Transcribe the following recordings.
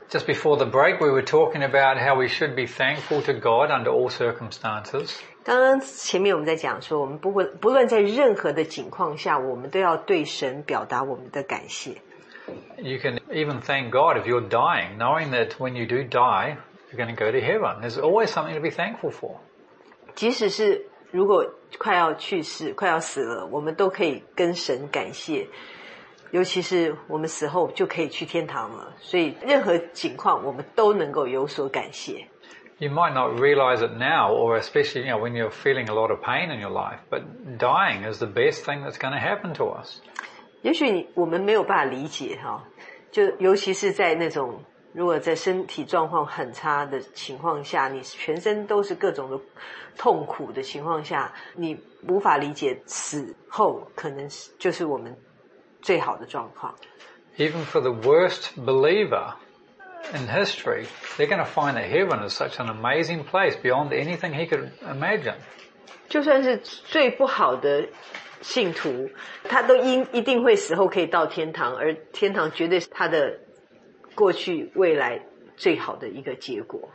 Just before the break, we were talking about how we should be thankful to God under all circumstances. 刚刚前面我们在讲说，我们不论在任何的情况下，我们都要对神表达我们的感谢。 You can even thank God if you're dying, knowing that when you do die, you're going to go to heaven. There's always something to be thankful for. 即使是如果快要去世、快要死了，我们都可以跟神感谢。尤其是我们死后就可以去天堂了，所以任何情况我们都能够有所感谢。 You might not realize it now, or especially when you're feeling a lot of pain in your life, but dying is the best thing that's going to happen to us. 也许我们没有办法理解就尤其是在那种如果在身体状况很差的情况下，你全身都是各种的痛苦的情况下，你无法理解死后可能就是我们最好的状况。 Even for the worst believer in history, they're going to find that heaven is such an amazing place beyond anything he could imagine. 就算是最不好的信徒，他都一定会死后可以到天堂，而天堂绝对是他的过去未来最好的一个结果。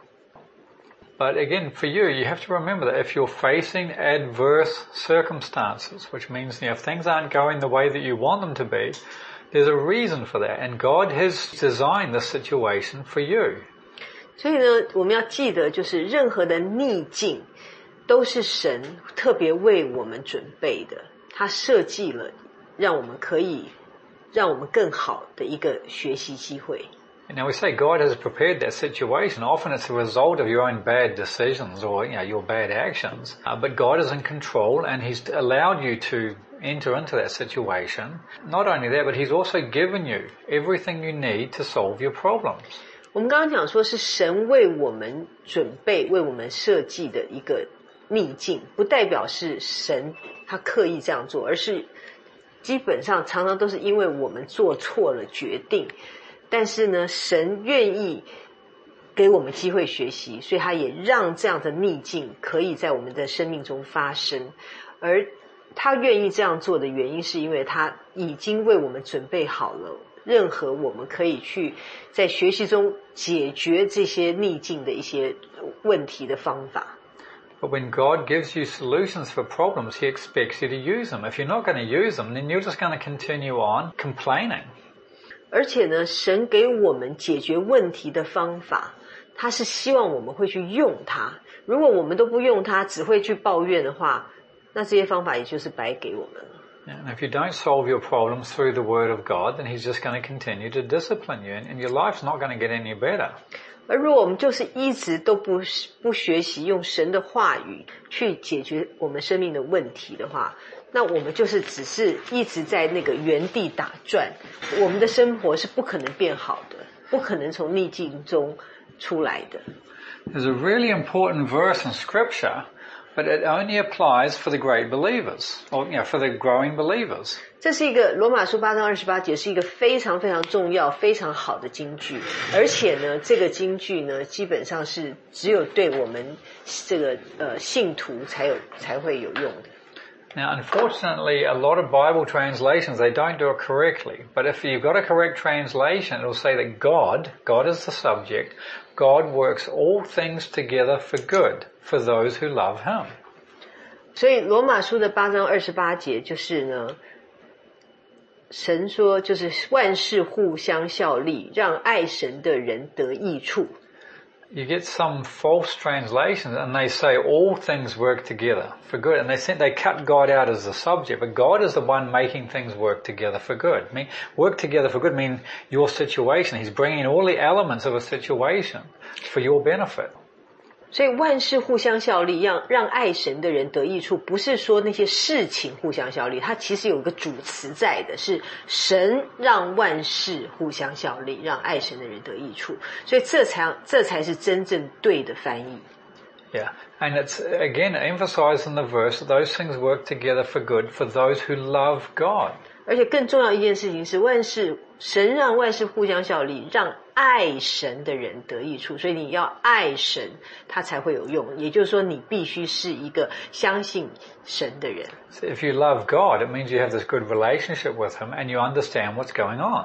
But again, for you, you have to remember that if you're facing adverse circumstances, which means if things aren't going the way that you want them to be, there's a reason for that, and God has designed this situation for you. 所以呢，我们要记得，就是任何的逆境都是神特别为我们准备的，他设计了让我们更好的一个学习机会。 Now we say God has prepared that situation. Often it's a result of your own bad decisions or your bad actions. But God is in control and He's allowed you to enter into that situation. Not only that, but He's also given you everything you need to solve your problems. 我们刚刚讲说是神为我们准备、为我们设计的一个逆境，不代表是神他刻意这样做，而是基本上常常都是因为我们做错了决定。但是呢，神愿意给我们机会学习，所以他也让这样的逆境可以在我们的生命中发生。而他愿意这样做的原因，是因为他已经为我们准备好了任何我们可以去在学习中解决这些逆境的一些问题的方法。 But when God gives you solutions for problems, He expects you to use them. If you're not going to use them, then you're just going to continue on complaining. 而且呢，神给我们解决问题的方法，他是希望我们会去用它。如果我们都不用它，只会去抱怨的话，那这些方法也就是白给我们了。 And if you don't solve your problems through the Word of God, then He's just going to continue to discipline you, and your life's not going to get any better. 而如果我们就是一直都不学习用神的话语去解决我们生命的问题的话，那我们就是只是一直在那个原地打转，我们的生活是不可能变好的，不可能从逆境中出来的。 There's a really important verse in Scripture, but it only applies for the great believers, or for the growing believers. 这是一个罗马书8章28节，是一个非常非常重要、非常好的金句，而且呢，这个金句呢，基本上是只有对我们这个信徒才会有用的。 Now, unfortunately, a lot of Bible translations, they don't do it correctly. But if you've got a correct translation, it'll say that God is the subject. God works all things together for good for those who love Him. 所以罗马书的8章28节就是呢，神说就是万事互相效力，让爱神的人得益处。 You get some false translations and they say all things work together for good. And they cut God out as the subject, but God is the one making things work together for good. I mean, work together for good means your situation. He's bringing all the elements of a situation for your benefit. 所以万事互相效力，让爱神的人得益处，不是说那些事情互相效力，它其实有一个主词在的，是神让万事互相效力，让爱神的人得益处，所以这才是真正对的翻译。 Yeah, and it's again emphasized in the verse that those things work together for good for those who love God. 而且更重要一件事情是神让万事互相效力，让爱神的人得益处，所以你要爱神，它才会有用。也就是说，你必须是一个相信神的人。 So if you love God, it means you have this good relationship with Him and you understand what's going on.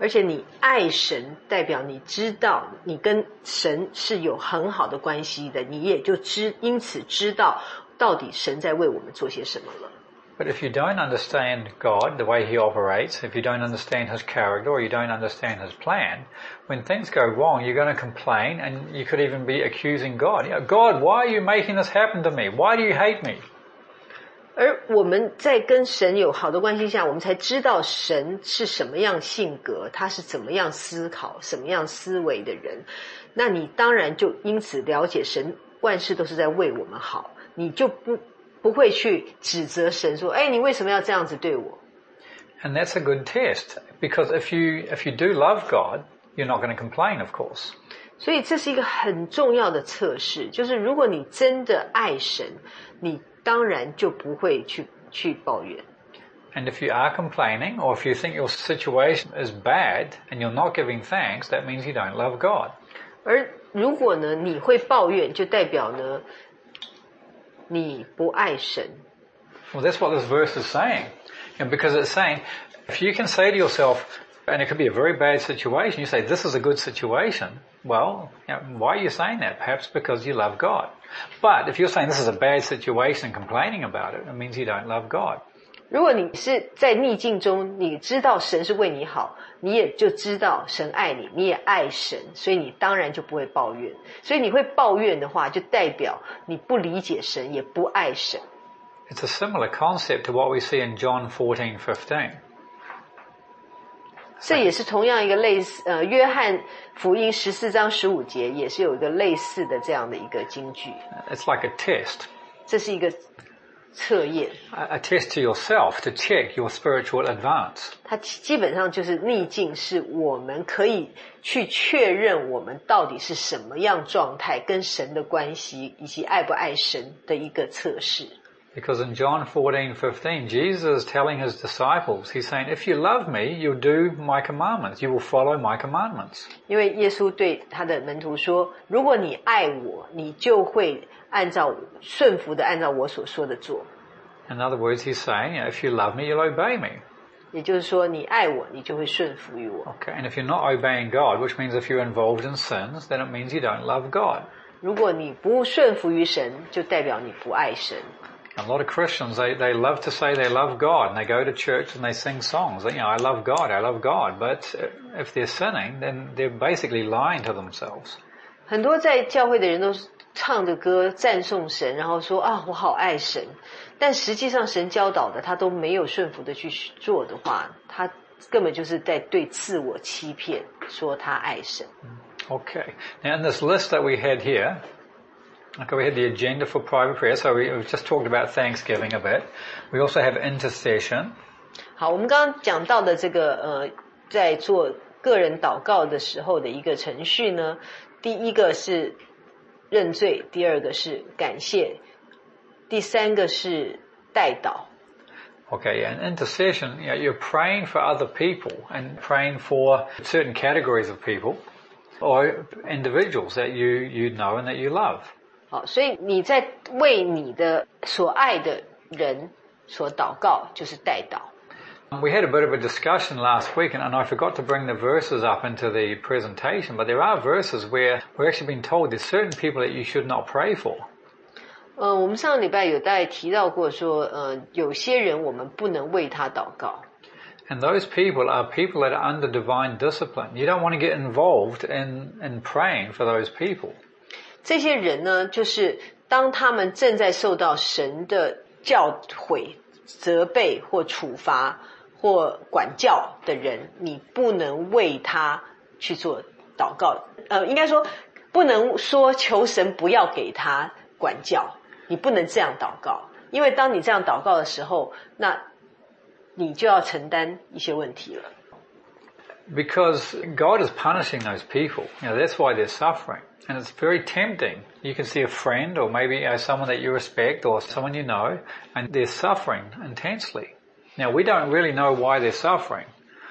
而且你爱神，代表你知道你跟神是有很好的关系的，你也就因此知道到底神在为我们做些什么了。 But if you don't understand God, the way He operates, if you don't understand His character or you don't understand His plan, when things go wrong, you're going to complain and you could even be accusing God. God, why are you making this happen to me? Why do you hate me? 而我们在跟神有好的关系下，我们才知道神是什么样性格，他是怎么样思考，什么样思维的人。那你当然就因此了解神万事都是在为我们好，你就不会去指责神说，你为什么要这样子对我？ And that's a good test, because if you do love God, you're not going to complain, of course. 所以这是一个很重要的测试，就是如果你真的爱神，你当然就不会去抱怨。 And if you are complaining, or if you think your situation is bad and you're not giving thanks, that means you don't love God. 而如果呢，你会抱怨，就代表呢，你不爱神。 Well, that's what this verse is saying. And because it's saying, if you can say to yourself, and it could be a very bad situation, you say, this is a good situation. Well, why are you saying that? Perhaps because you love God. But if you're saying this is a bad situation and complaining about it, it means you don't love God. 如果你是在逆境中，你知道神是为你好，你也就知道神爱你，你也爱神，所以你当然就不会抱怨。所以你会抱怨的话，就代表你不理解神，也不爱神。 It's a similar concept to what we see in John 14:15. 这也是同样一个类似约翰福音14章15节也是有一个类似的这样的一个金句。 It's like a test. 这是一个测验， A test to yourself to check your spiritual advance. 它基本上就是逆境，是我们可以去确认我们到底是什么样状态，跟神的关系，以及爱不爱神的一个测试。 Because in John 14:15, Jesus is telling his disciples, he's saying, if you love me, you'll do my commandments. You will follow my commandments. 因为耶稣对他的门徒说，如果你爱我，你就会顺服的按照我所说的做。 In other words, he's saying, if you love me, you'll obey me. 也就是说，你爱我，你就会顺服于我。 Okay, and if you're not obeying God, which means if you're involved in sins, then it means you don't love God. 如果你不顺服于神，就代表你不爱神。 A lot of Christians, they love to say they love God, and they go to church and they sing songs. I love God, I love God. But if they're sinning, then they're basically lying to themselves. 很多在教会的人都唱着歌赞颂神，然后说我好爱神，但实际上神教导的他都没有顺服的去做的话，他根本就是在对自我欺骗，说他爱神。 Okay. Now in this list that we had here, okay, we had the agenda for private prayer, so we've just talked about Thanksgiving a bit. We also have intercession. 好，我们刚刚讲到的这个在做个人祷告的时候的一个程序呢，第一个是认罪，第二个是感谢，第三个是代祷。 Okay, and intercession, you're praying for other people and praying for certain categories of people or individuals that you know and that you love. 好，所以你在为你的所爱的人所祷告，就是代祷。 We had a bit of a discussion last week, and I forgot to bring the verses up into the presentation, but there are verses where we're actually being told there's certain people that you should not pray for. 我们上个礼拜有大概提到过说，有些人我们不能为他祷告。 And those people are people that are under divine discipline. You don't want to get involved in praying for those people. 这些人呢，就是当他们正在受到神的教诲、责备或处罚或管教的人，你不能为他去做祷告。应该说不能说求神不要给他管教，你不能这样祷告，因为当你这样祷告的时候，那你就要承担一些问题了。 Because God is punishing those people. That's why they're suffering. And it's very tempting. You can see a friend or maybe someone that you respect or someone you know, and they're suffering intensely. Now, we don't really know why they're suffering,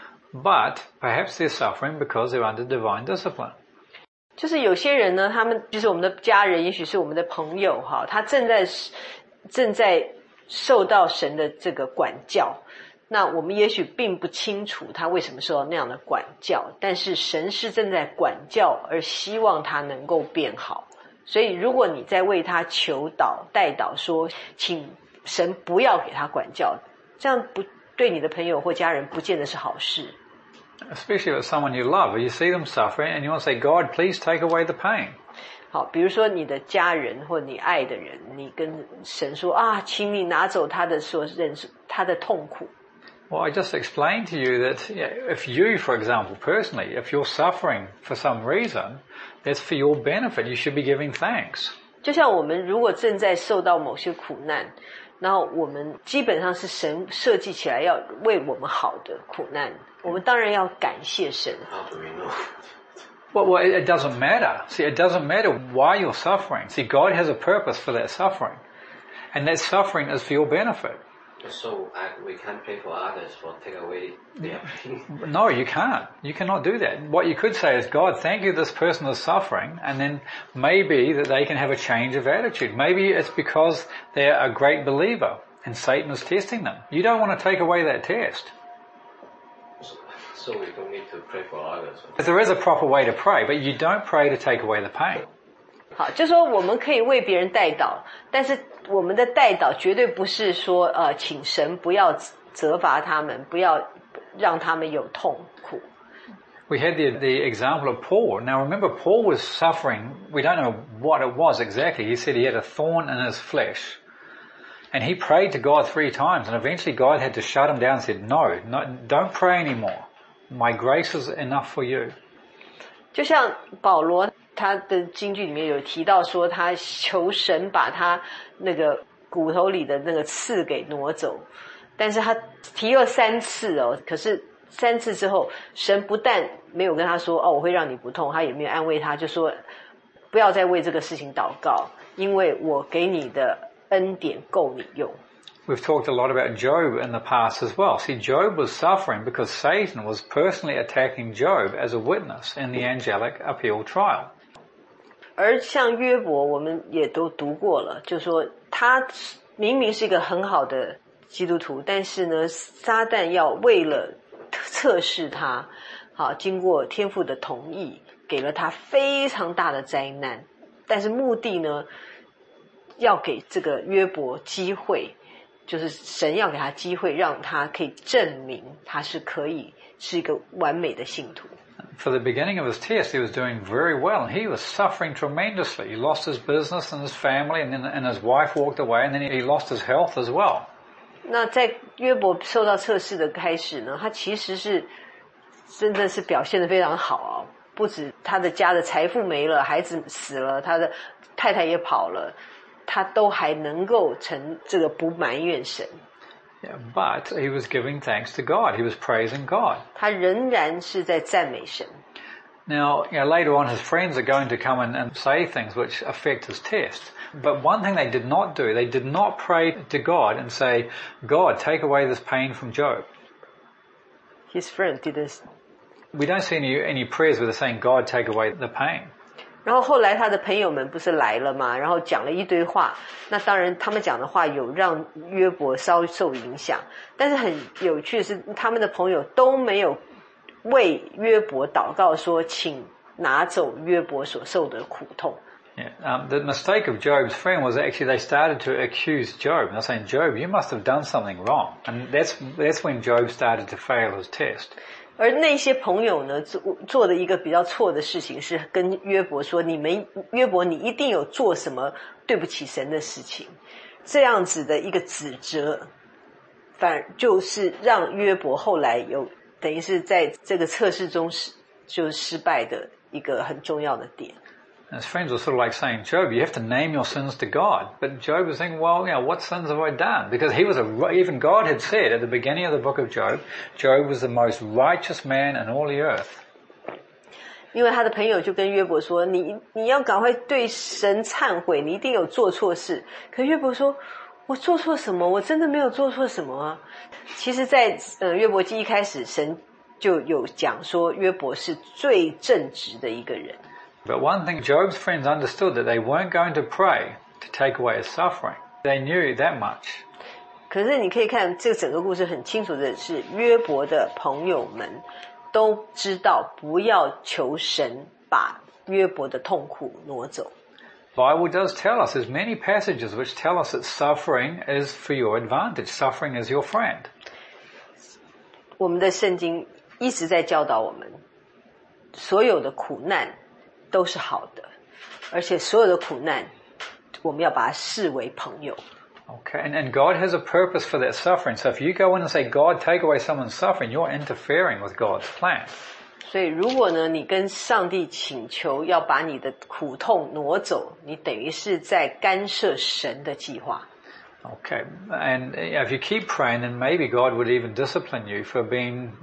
but perhaps they're suffering because they're under divine discipline. 就是有些人呢，他们就是我们的家人，也许是我们的朋友哈，他正在受到神的这个管教， 那我们也许并不清楚他为什么受到那样的管教，但是神是正在管教，而希望他能够变好。所以如果你在为他求祷代祷说请神不要给他管教，这样不对你的朋友或家人不见得是好事。 Especially with someone you love, you see them suffering and you want to say, God, please take away the pain. 好，比如说你的家人或你爱的人，你跟神说啊，请你拿走他的所忍受他的痛苦。 Well, I just explained to you that if you, for example, personally, if you're suffering for some reason, that's for your benefit. You should be giving thanks. 就像我们如果正在受到某些苦难，然后我们基本上是神设计起来要为我们好的苦难，我们当然要感谢神。 Well, it doesn't matter. See, it doesn't matter why you're suffering. See, God has a purpose for that suffering. And that suffering is for your benefit. So we can't pray for others for take away their pain. No, you can't. You cannot do that. What you could say is, God, thank you this person is suffering, and then maybe that they can have a change of attitude. Maybe it's because they're a great believer and Satan is testing them. You don't want to take away that test. So we don't need to pray for others. There is a proper way to pray, but you don't pray to take away the pain. 好，就说我们可以为别人代祷，但是我们的代祷绝对不是说请神不要责罚他们，不要让他们有痛苦。 We had the example of Paul. Now remember, Paul was suffering. We don't know what it was exactly. He said he had a thorn in his flesh. And he prayed to God 3 times, and eventually God had to shut him down and said, no, don't pray anymore. My grace is enough for you. 就像保罗他的经句里面有提到说，他求神把他那个骨头里的那个刺给挪走，但是他提了3次哦，可是3次之后，神不但没有跟他说我会让你不痛，他也没有安慰他，就说不要再为这个事情祷告，因为我给你的恩典够你用。 We've talked a lot about Job in the past as well. See, Job was suffering because Satan was personally attacking Job as a witness in the angelic appeal trial. 而像约伯我们也都读过了，就说他明明是一个很好的基督徒，但是呢撒旦要为了测试他，好，经过天父的同意给了他非常大的灾难，但是目的呢要给这个约伯机会，就是神要给他机会让他可以证明他是可以是一个完美的信徒。 For the beginning of his test, he was doing very well, and he was suffering tremendously. He lost his business and his family, and his wife walked away, and then he lost his health as well. 那在约伯受到测试的开始呢，他其实是真的是表现得非常好啊，不止他的家的财富没了，孩子死了，他的太太也跑了，他都还能够这个不埋怨神。 Yeah, but he was giving thanks to God. He was praising God. 他仍然是在赞美神。 Now, later on his friends are going to come and say things which affect his test. But one thing they did not do, they did not pray to God and say, God, take away this pain from Job. His friend didn't. We don't see any prayers where they're saying, God, take away the pain. 然后后来他的朋友们不是来了嘛，然后讲了一堆话，那当然他们讲的话有让约伯稍受影响，但是很有趣的是他们的朋友都没有为约伯祷告说请拿走约伯所受的苦痛。 Yeah, the mistake of Job's friend was actually they started to accuse Job. They're saying, Job, you must have done something wrong. And that's when Job started to fail his test. 而那些朋友呢做的一个比较错的事情是跟约伯说，约伯你一定有做什么对不起神的事情，这样子的一个指责，反而就是让约伯后来有等于是在这个测试中就失败的一个很重要的点。 His friends were sort of like saying, Job, you have to name your sins to God. But Job was thinking, well, what sins have I done? Because even God had said at the beginning of the book of Job, Job was the most righteous man in all the earth. 因为他的朋友就跟约伯说，你要赶快对神忏悔，你一定有做错事。可约伯说，我做错什么？我真的没有做错什么啊。其实在约伯记一开始，神就有讲说约伯是最正直的一个人。 But one thing, Job's friends understood that they weren't going to pray to take away his suffering. They knew that much. 可是你可以看这个整个故事很清楚的是，约伯的朋友们都知道不要求神把约伯的痛苦挪走。 Bible does tell us, there's many passages which tell us that suffering is for your advantage. Suffering is your friend. 我们的圣经一直在教导我们，所有的苦难都是好的，而且所有的苦难我们要把它视为朋友。 Okay, and God has a purpose for that suffering. So if you go in and say, God, take away someone's suffering, you're interfering with God's plan. 所以如果呢，你跟上帝请求要把你的苦痛挪走，你等于是在干涉神的计划。 Okay, and if you keep praying, then maybe God would even discipline you for being,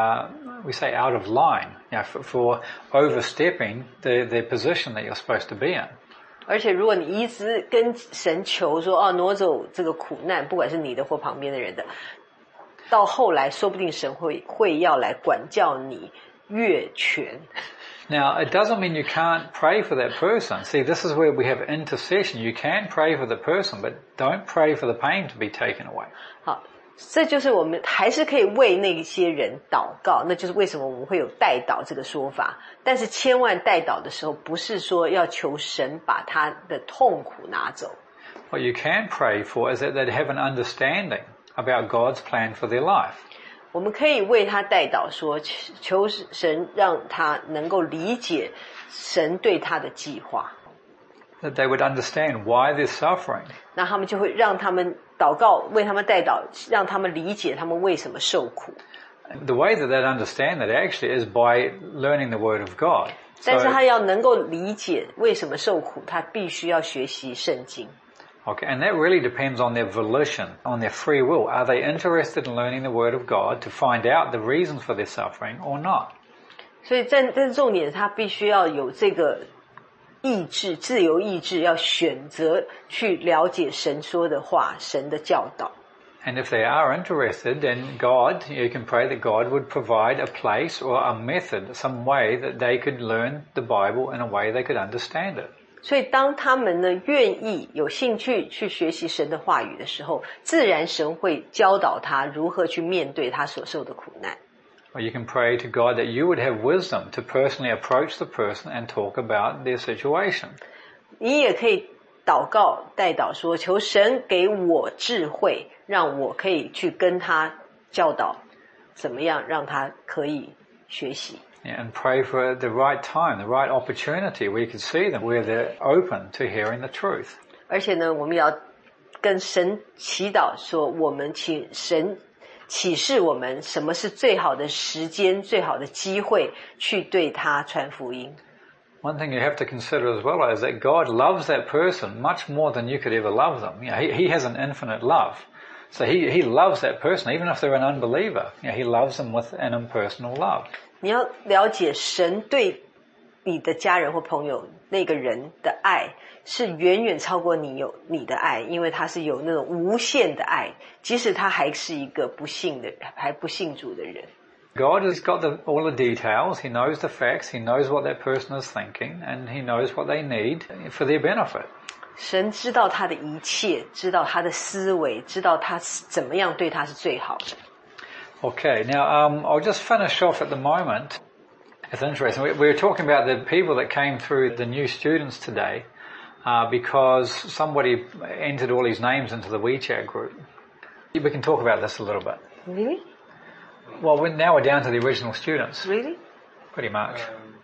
we say, out of line, for overstepping the position that you're supposed to be in. 而且如果你一直跟神求说挪走这个苦难，不管是你的或旁边的人的，到后来说不定神会要来管教你越权。 Now, it doesn't mean you can't pray for that person. See, this is where we have intercession. You can pray for the person, but don't pray for the pain to be taken away. 好，这就是我们还是可以为那些人祷告，那就是为什么我们会有代祷这个说法。但是千万代祷的时候，不是说要求神把他的痛苦拿走。 What you can pray for is that they'd have an understanding about God's plan for their life. 我们可以为他代祷说，求神让他能够理解神对他的计划。 That they would understand why they're suffering. 那他们就会让他们祷告，为他们代祷，让他们理解他们为什么受苦。 The way that they'd understand that actually is by learning the Word of God. 但是他要能够理解为什么受苦，他必须要学习圣经。 Okay, and that really depends on their volition, on their free will. Are they interested in learning the Word of God to find out the reasons for their suffering or not? 所以这重点，他必须要有这个意志，自由意志，要选择去了解神说的话，神的教导。 And if they are interested, then God, you can pray that God would provide a place or a method, some way that they could learn the Bible in a way they could understand it. 所以当他们呢愿意有兴趣去学习神的话语的时候，自然神会教导他如何去面对他所受的苦难。 Or you can pray to God that you would have wisdom to personally approach the person and talk about their situation. 你也可以祷告代祷说，求神给我智慧，让我可以去跟他教导怎么样让他可以学习。 And pray for the right time, the right opportunity where you can see them, where they're open to hearing the truth. 而且呢，我们要跟神祈祷说，我们请神启示我们什么是最好的时间、最好的机会去对他传福音。 One thing you have to consider as well is that God loves that person much more than you could ever love them. He has an infinite love. So he loves that person, even if they're an unbeliever. He loves them with an impersonal love. 你要了解神对你的家人或朋友那个人的爱是远远超过你的爱，因为他是有那种无限的爱，即使他还是一个不信主的人。 God has got all the details. He knows the facts. He knows what that person is thinking, and he knows what they need for their benefit. 神知道他的一切，知道他的思维，知道他怎么样对他是最好的。 Okay, now I'll just finish off at the moment. It's interesting. We're talking about the people that came through, the new students today, because somebody entered all these names into the WeChat group. We can talk about this a little bit. Really? Well, now we're down to the original students. Really? Pretty much.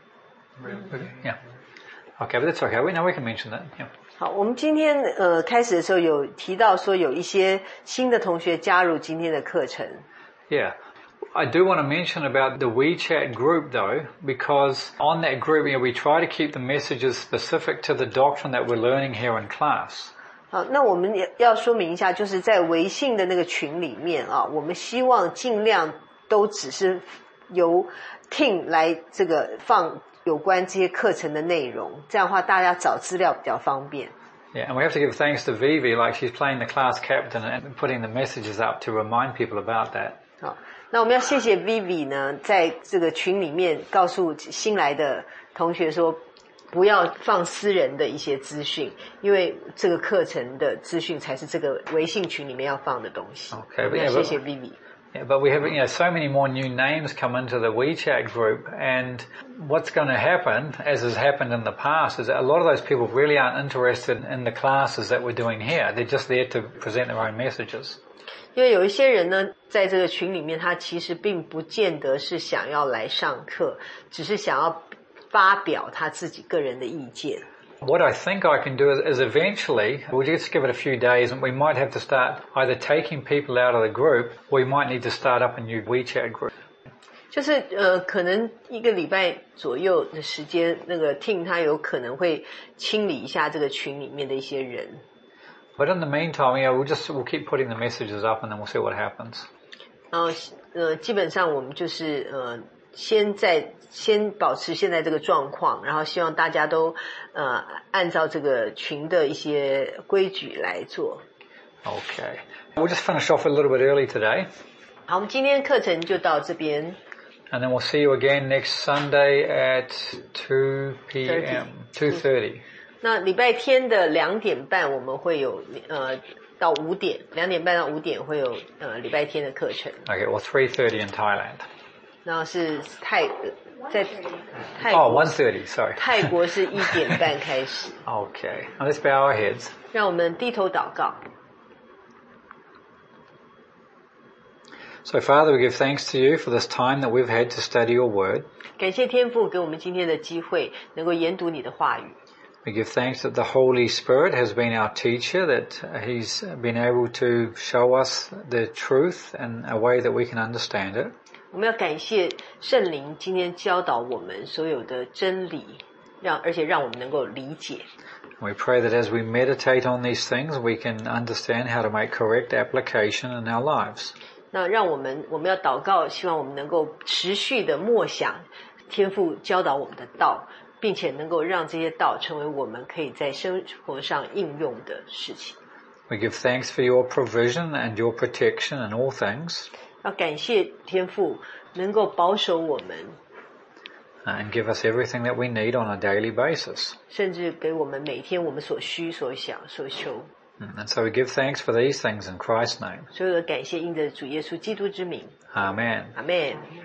Yeah. Okay, but that's okay. We can mention that. Yeah. 好，我们今天开始的时候有提到说有一些新的同学加入今天的课程。 Yeah. I do want to mention about the WeChat group though, because on that group, we try to keep the messages specific to the doctrine that we're learning here in class. 好，那我们也要说明一下，就是在微信的那个群里面啊，我们希望尽量都只是由 Tim 来这个放有关这些课程的内容，这样的话大家找资料比较方便。 Yeah, and we have to give thanks to Vivi, like she's playing the class captain and putting the messages up to remind people about that. 好，那我们要谢谢 Vivi 呢，在这个群里面告诉新来的同学说， 不要放私人的一些资讯，因为这个课程的资讯才是这个微信群里面要放的东西。 Okay, 要谢谢 Vivi。 Yeah, but we have, so many more new names come into the WeChat group, and what's going to happen, as has happened in the past, is that a lot of those people really aren't interested in the classes that we're doing here. They're just there to present their own messages. 因为有一些人呢，在这个群里面，他其实并不见得是想要来上课，只是想要发表他自己个人的意见。 What I think I can do is eventually, we'll just give it a few days, and we might have to start either taking people out of the group, or we might need to start up a new WeChat group. 就是可能1个礼拜左右的时间，那个 Tim 他有可能会清理一下这个群里面的一些人。 But in the meantime, we'll keep putting the messages up, and then we'll see what happens. 基本上我们就是先保持现在这个状况，然后希望大家都按照这个群的一些规矩来做。 Okay. We'll just finish off a little bit early today. 好，我们今天课程就到这边。 And then we'll see you again next Sunday at 2 p.m. 2:30. 那礼拜天的2点半我们会有到5点，2点半到5点会有礼拜天的课程。 Okay, well 3:30 in Thailand. 然后是在泰国 1:30, sorry. 泰国是1点半开始。 Okay, now let's bow our heads. 让我们低头祷告。 So Father, we give thanks to you for this time that we've had to study your word. 感谢天父给我们今天的机会，能够研读你的话语。 We give thanks that the Holy Spirit has been our teacher, that he's been able to show us the truth in a way that we can understand it. 我们要感谢圣灵今天教导我们所有的真理，而且让我们能够理解。 We pray that as we meditate on these things, we can understand how to make correct application in our lives. 那让我们要祷告，希望我们能够持续的默想天父教导我们的道，并且能够让这些道成为我们可以在生活上应用的事情。 We give thanks for your provision and your protection in all things. 要感谢天父能够保守我们 and give us everything that we need on a daily basis. 甚至给我们每天我们所需所想所求。 And so we give thanks for these things in Christ's name. 所有的感谢因着主耶稣基督之名。 Amen. Amen.